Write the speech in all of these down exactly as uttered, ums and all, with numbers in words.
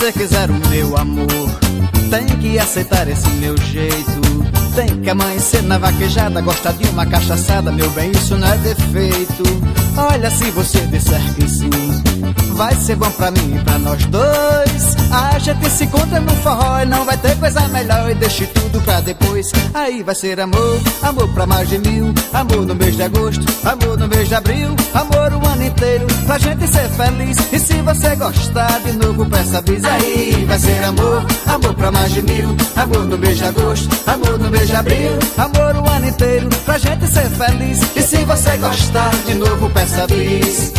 você quiser o meu amor, tem que aceitar esse meu jeito. Tem que amanhecer na vaquejada, gostar de uma cachaçada, meu bem, isso não é defeito. Olha, se você disser que sim, vai ser bom pra mim e pra nós dois. A gente se encontra no forró e não vai ter coisa melhor, e deixe tudo pra depois. Aí vai ser amor, amor pra mais de mil. Amor no mês de agosto, amor no mês de abril. Amor o ano inteiro, pra gente ser feliz. E se você gostar de novo, peça bis. Aí vai ser amor, amor pra mais de mil. Amor no mês de agosto, amor no mês de abril. Amor o ano inteiro, pra gente ser feliz. E se você gostar de novo, peça bis.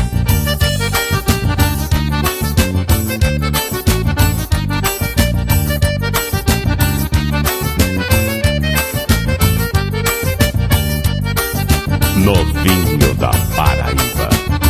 Novinho da Paraíba.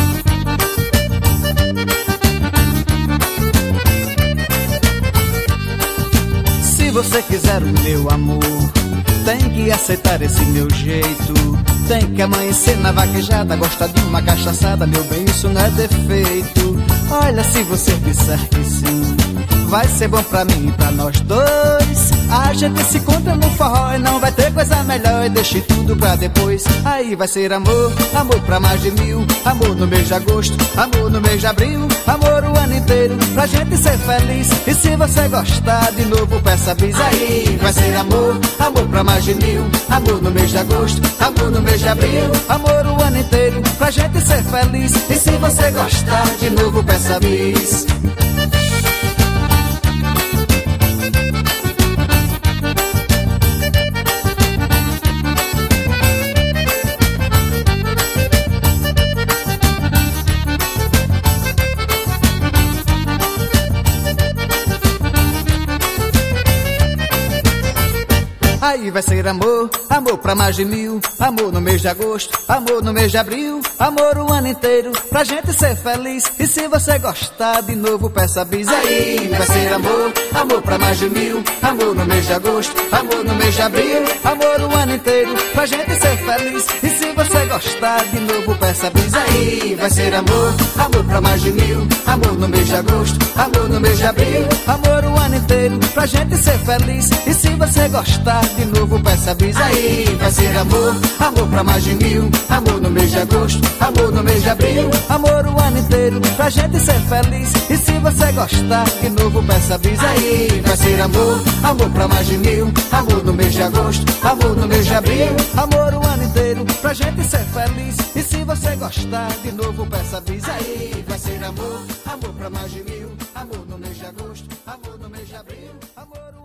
Se você quiser o meu amor, tem que aceitar esse meu jeito. Tem que amanhecer na vaquejada, gostar de uma cachaçada, meu bem, isso não é defeito. Olha, se você disser que sim, vai ser bom pra mim e pra nós dois. A gente se encontra no forró e não vai ter coisa melhor, e deixe tudo pra depois. Aí vai ser amor, amor pra mais de mil. Amor no mês de agosto, amor no mês de abril. Amor o ano inteiro, pra gente ser feliz. E se você gostar de novo, peça bis. Aí vai ser amor, amor pra mais de mil. Amor no mês de agosto, amor no mês de abril. Amor o ano inteiro, pra gente ser feliz. E se você gostar de novo, peça bis. Aí vai ser amor, amor pra mais de mil. Amor no mês de agosto, amor no mês de abril. Amor o ano inteiro, pra gente ser feliz. E se você gostar de novo, peça bis. Aí vai ser amor, amor pra mais de mil. Amor no mês de agosto, amor no mês de abril. Amor o ano inteiro, pra gente ser feliz. E se você gostar de novo, peça bis. Aí vai ser amor, amor pra mais de mil. Amor no mês de agosto, amor no mês de abril. Amor o ano inteiro, pra gente ser feliz. E se você gostar de novo, peça bis. Aí vai ser amor, amor pra mais de mil. Amor no mês de agosto, amor no mês de abril. Amor o ano inteiro, pra gente ser feliz. E se você gostar de novo, peça bis. Aí vai ser amor, amor pra mais de mil. Amor no mês de agosto, amor no mês de abril. Amor o ano inteiro, pra gente ser feliz. E se você gostar de novo, peça bis. Aí vai ser amor, amor pra mais de mil. Amor no mês de agosto, amor no mês de abril. Amor o